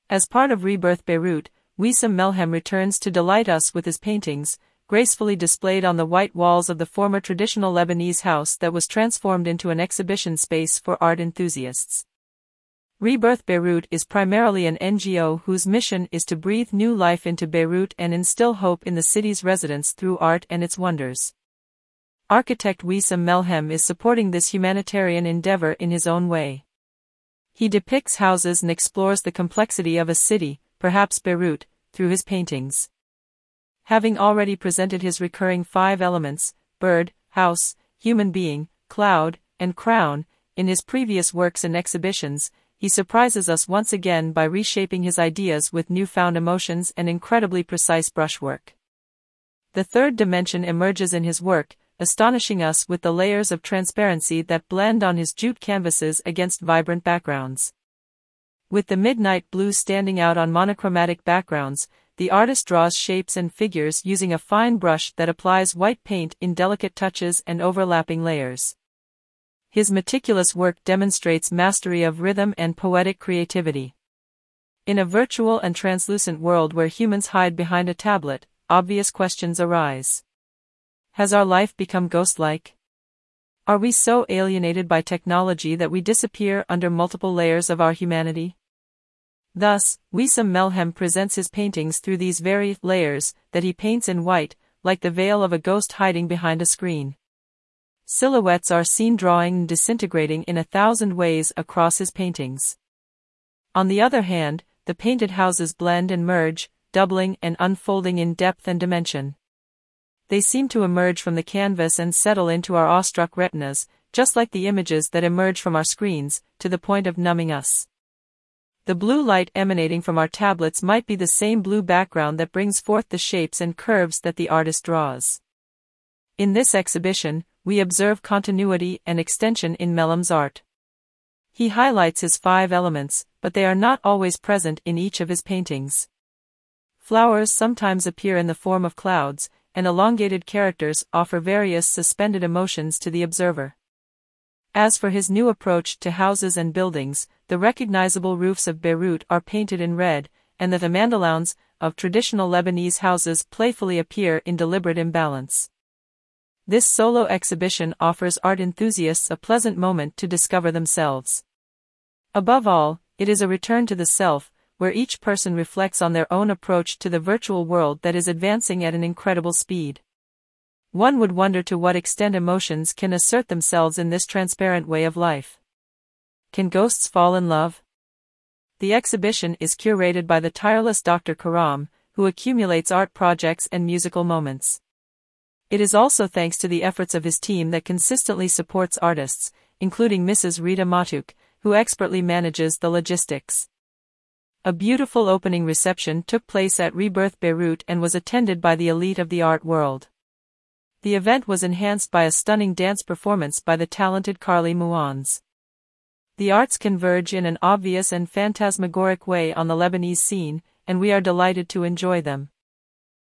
As part of Rebirth Beirut, Wissam Melhem returns to delight us with his paintings, gracefully displayed on the white walls of the former traditional Lebanese house that was transformed into an exhibition space for art enthusiasts. Rebirth Beirut is primarily an NGO whose mission is to breathe new life into Beirut and instill hope in the city's residents through art and its wonders. Architect Wissam Melhem is supporting this humanitarian endeavor in his own way. He depicts houses and explores the complexity of a city, perhaps Beirut, through his paintings. Having already presented his recurring 5 elements, bird, house, human being, cloud, and crown, in his previous works and exhibitions, he surprises us once again by reshaping his ideas with newfound emotions and incredibly precise brushwork. The third dimension emerges in his work, astonishing us with the layers of transparency that blend on his jute canvases against vibrant backgrounds. With the midnight blue standing out on monochromatic backgrounds, the artist draws shapes and figures using a fine brush that applies white paint in delicate touches and overlapping layers. His meticulous work demonstrates mastery of rhythm and poetic creativity. In a virtual and translucent world where humans hide behind a tablet, obvious questions arise. Has our life become ghost-like? Are we so alienated by technology that we disappear under multiple layers of our humanity? Thus, Wissam Melhem presents his paintings through these very layers that he paints in white, like the veil of a ghost hiding behind a screen. Silhouettes are seen drawing and disintegrating in 1,000 ways across his paintings. On the other hand, the painted houses blend and merge, doubling and unfolding in depth and dimension. They seem to emerge from the canvas and settle into our awestruck retinas, just like the images that emerge from our screens, to the point of numbing us. The blue light emanating from our tablets might be the same blue background that brings forth the shapes and curves that the artist draws. In this exhibition, we observe continuity and extension in Melhem's art. He highlights his 5 elements, but they are not always present in each of his paintings. Flowers sometimes appear in the form of clouds, and elongated characters offer various suspended emotions to the observer. As for his new approach to houses and buildings, the recognizable roofs of Beirut are painted in red, and the mandalowns of traditional Lebanese houses playfully appear in deliberate imbalance. This solo exhibition offers art enthusiasts a pleasant moment to discover themselves. Above all, it is a return to the self, where each person reflects on their own approach to the virtual world that is advancing at an incredible speed. One would wonder to what extent emotions can assert themselves in this transparent way of life. Can ghosts fall in love? The exhibition is curated by the tireless Dr. Karam, who accumulates art projects and musical moments. It is also thanks to the efforts of his team that consistently supports artists, including Mrs. Rita Matuk, who expertly manages the logistics. A beautiful opening reception took place at Rebirth Beirut and was attended by the elite of the art world. The event was enhanced by a stunning dance performance by the talented Carly Muans. The arts converge in an obvious and phantasmagoric way on the Lebanese scene, and we are delighted to enjoy them.